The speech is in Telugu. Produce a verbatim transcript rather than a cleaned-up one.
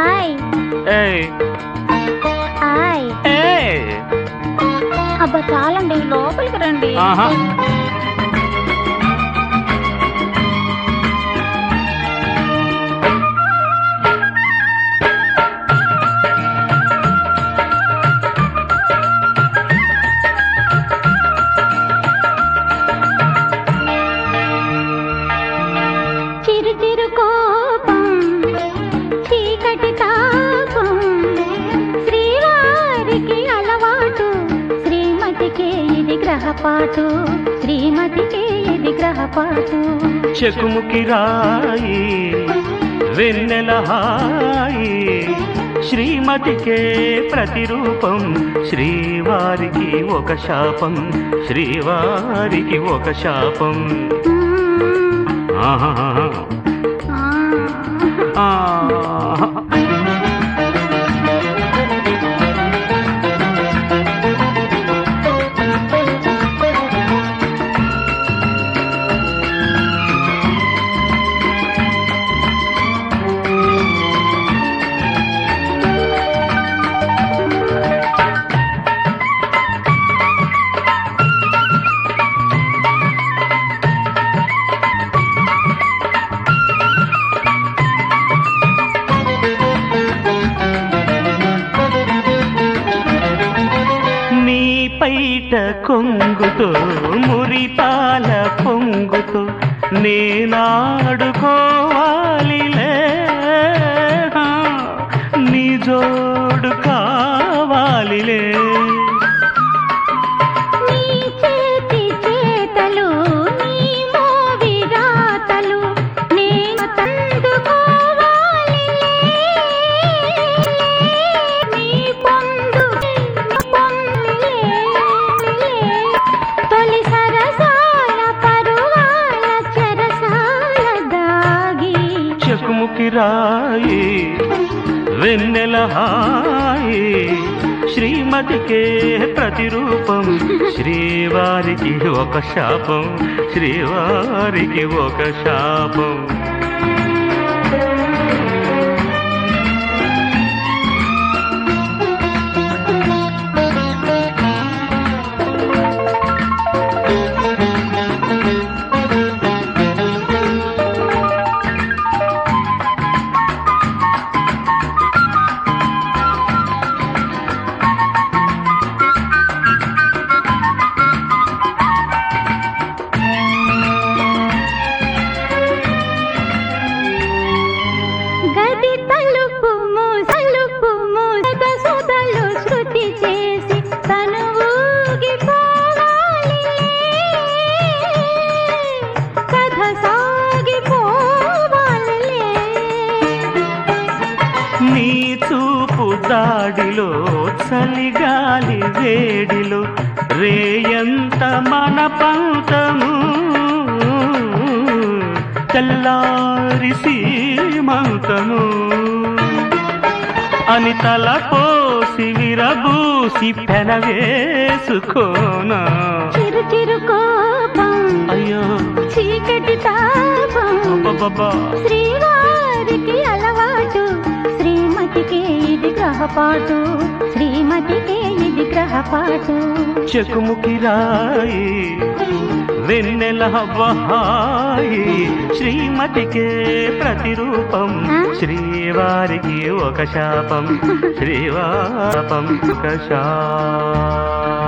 ఆయ్ ఏయ్ ఆయ్ ఏయ్ అబ్బా చాలండి, లోపలికి రండి. ఆహా చిరు చిరు కోపం, చీకటి తాపం, శ్రీవారికి అలవాటు, శ్రీమతికే ఇది గ్రహపాటు, శ్రీమతికే ఇది గ్రహపాటు. చెకుముకి రాయి వెన్నెల హాయి, శ్రీమతికే ప్రతిరూపం, శ్రీవారికి ఒక శాపం, శ్రీవారికి ఒక శాపం. ఆహా ఆహా పైట కొంగుతో మురిపాల పొంగుతో నేనాడుకోవాలిలే, నీ జోడు కావాలిలే. నీ చేతి చేతలు, నీ మోవి రాతలు నేను తందుకోవాలిలే, నీ పొందు తొలి సరసాల పరువాల చెరసాల దాగి. చెకుముకి రాయి వెన్నెల హాయి, శ్రీమతికే ప్రతిరూపం, శ్రీవారికి ఒక శాపం, శ్రీవారికి ఒక శాపం. గది తలుపు మూసలుపు మూస సుధలు శృతి చేసి తను ఊగిపోవాలిలే, కథ సాగిపోవాలిలే. నీ చూపు దాడిలో చలిగాలి వేడిలో రేయంత మన పంతము, తెల్లారి సీమంతము అని తల పోసి విరబూసి పెనవేసుకోనా. చిరు చిరు కోపం, అయ్యో చీకటి తాపం, అబ్బబ్బబ్బా. శ్రీవారికి అలవాటు, శ్రీమతికే ఇది గ్రహపాటు, శ్రీమతికే ఇది గ్రహపాటు. చెకుముకి రాయి వెన్నెల హాయి, శ్రీమతికే ప్రతిరూపం, శ్రీవారికి ఒక శాపం, శ్రీవాపం ఒక శాపం.